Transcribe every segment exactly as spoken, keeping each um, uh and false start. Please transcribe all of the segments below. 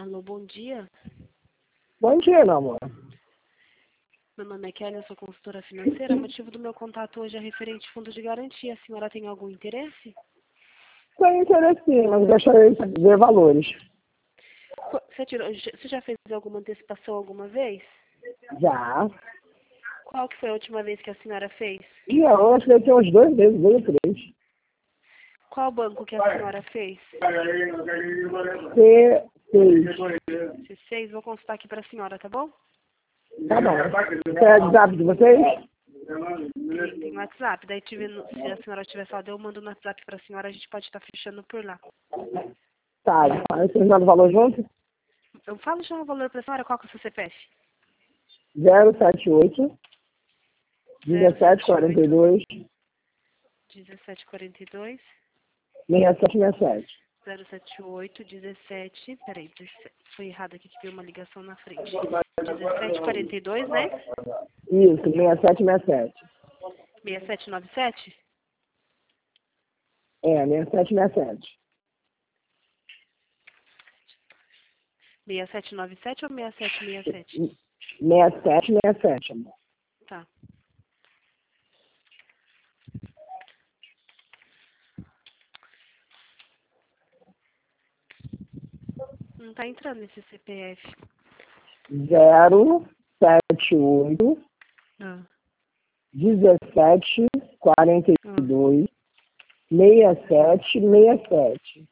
Alô, bom dia. Bom dia, meu amor. Meu nome é Kelly, eu sou consultora financeira. O motivo do meu contato hoje é referente ao fundo de garantia. A senhora tem algum interesse? Tem interesse sim, mas gostaria de ver valores. Você, tirou, você já fez alguma antecipação alguma vez? Já. Qual que foi a última vez que a senhora fez? E eu acho que tem uns dois meses, dois ou três. Qual banco que a senhora fez? C seis. C seis, vou consultar aqui para a senhora, tá bom? Tá bom. Você é de zap de vocês? Tem WhatsApp, daí tive, se a senhora tiver saldo, eu mando no WhatsApp para a senhora, a gente pode estar fechando por lá. Tá, vocês mandam o valor junto? Eu falo já o valor para a senhora, qual que é o seu C P F? zero sete oito, dezessete quarenta e dois, dezessete quarenta e dois, seis sete seis sete. zero sete oito, dezessete, peraí, foi errado aqui que veio uma ligação na frente. dezessete quarenta e dois, né? Isso, seis sete seis sete. seis sete nove sete? É, seis sete seis sete. seis sete nove sete ou seis sete seis sete? seis sete seis sete, amor. Tá. Não tá entrando esse C P F. zero sete oito, Ah. dezessete quarenta e dois, seis sete seis sete.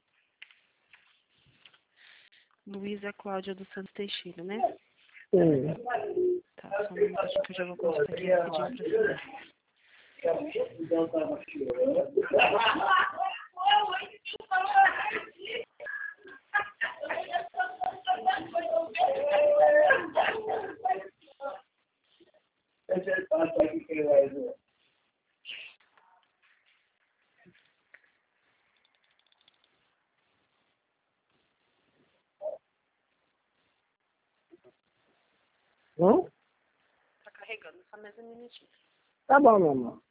Luísa Cláudia dos Santos Teixeira, né? Sim. Tá, só um minutinho que eu já vou consultar aqui rapidinho pra senhora. Hum? Tá carregando, só mais um minutinho. Tá bom, meu amor.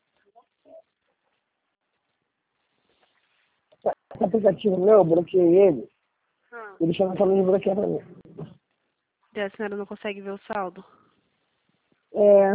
Esse aplicativo meu, eu bloqueei ele. Ah. Ele chama pra mim de bloquear pra mim. E a senhora não consegue ver o saldo? É.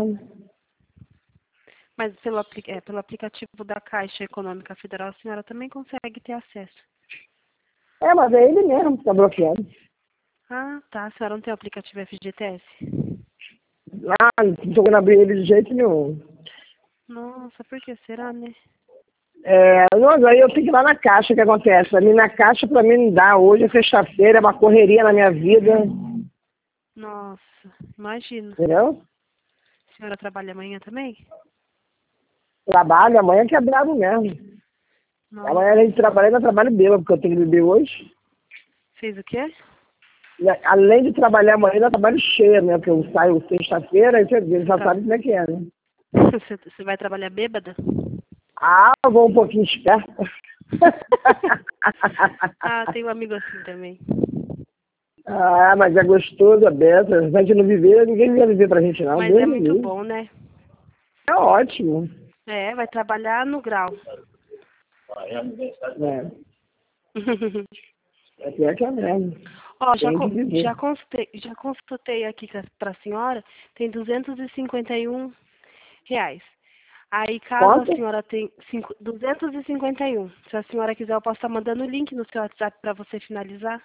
Mas pelo, apli é, pelo aplicativo da Caixa Econômica Federal, a senhora também consegue ter acesso. É, mas é ele mesmo que tá bloqueando. Ah, tá. A senhora não tem o aplicativo F G T S? Ah, não tô querendo abrir ele de jeito nenhum. Nossa, por que será, né? É, não, aí eu tenho que ir lá na caixa, o que acontece? Pra mim, na caixa, pra mim não dá. Hoje é sexta-feira, é uma correria na minha vida. Nossa, imagina. Entendeu? A senhora trabalha amanhã também? Trabalho, amanhã que é brabo mesmo. Nossa. Amanhã, além de trabalhar, ainda trabalho bêbado, porque eu tenho que beber hoje. Fez o quê? E, além de trabalhar amanhã, ainda trabalho cheio, né? Porque eu saio sexta-feira, aí você já Tá. sabe como é que é, né? Você, você vai trabalhar bêbada? Ah, eu vou um pouquinho esperta. Ah, tem um amigo assim também. Ah, mas é gostoso, é beça. Se a gente não viver, ninguém vai viver pra gente, não. Mas Deus é me muito livre. bom, né? É ótimo. É, vai trabalhar no grau. É, é pior que é mesmo. Ó, já, Tem que con- viver. já, consultei, já consultei aqui para a senhora, tem duzentos e cinquenta e um reais. Aí, caso a Quanto? senhora tenha cinco- duzentos e cinquenta e um, se a senhora quiser, eu posso estar mandando o link no seu WhatsApp para você finalizar.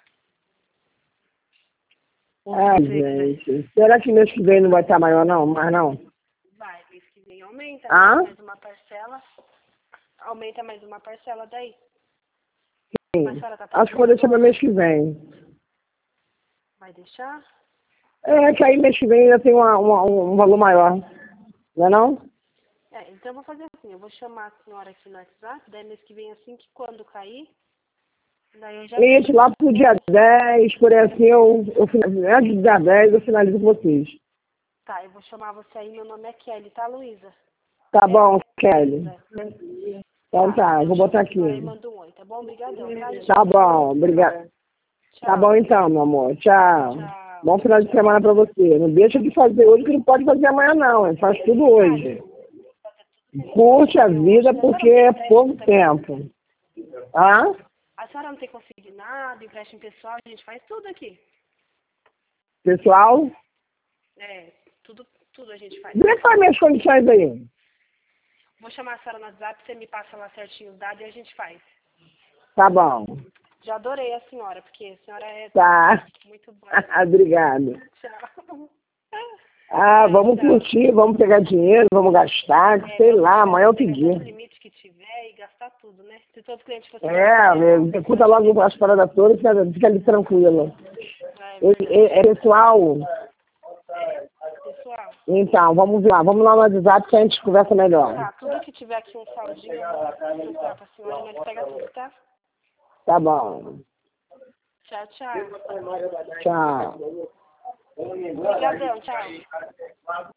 Ou se Ai, você quiser. gente. Será que mês que vem não vai estar maior, não? Mais não? Vai, mês que vem aumenta, Ah? né? Mais uma parcela. Aumenta mais uma parcela daí. Sim. Mas a senhora tá Acho que vou deixar para precisando? mês que vem. Vai deixar? É, que aí mês que vem ainda tem uma, uma, um valor maior. Não é não? É, então eu vou fazer assim, eu vou chamar a senhora aqui no WhatsApp, daí mês que vem assim que quando cair, daí eu já Gente, lá pro dia dez, por aí assim, eu, eu, finalizo- antes do dia dez eu finalizo com vocês. Tá, eu vou chamar você aí, meu nome é Kelly, tá, Luísa? Tá É, bom, Kelly. Luísa. Então tá, eu vou botar aqui. Aí manda um oi, tá bom? Obrigadão, tá, gente? Tá bom, obrigada. Tá bom então, meu amor. Tchau. Tchau. Bom final de semana pra você. Não deixa de fazer hoje que não pode fazer amanhã não. hein? Faz tudo hoje. Curte a vida porque é pouco tempo. Ah? A senhora não tem consignado, empréstimo pessoal, a gente faz tudo aqui. Pessoal, É, tudo, tudo a gente faz. vê quais minhas condições aí. Vou chamar a senhora no WhatsApp, você me passa lá certinho os dados e a gente faz. Tá bom. Já adorei a senhora, porque a senhora é Tá. muito boa. Obrigado. Tchau. Ah, Tchau, vamos tchau. curtir, vamos pegar dinheiro, vamos gastar, É, sei vamos lá, pegar, amanhã eu pegar todo o pedi. limite que tiver e gastar tudo, né? Se todo cliente fosse É, executa logo as paradas todas, fica, fica ali tranquilo. é, É, é, é pessoal, pessoal, então, vamos lá, vamos lá no WhatsApp que a gente conversa melhor. tá, tudo que tiver aqui um saldinho, eu vou mostrar pra senhora e nós pega tudo, tá? Tá bom. Tchau, tchau. Tchau. Obrigadão, tchau.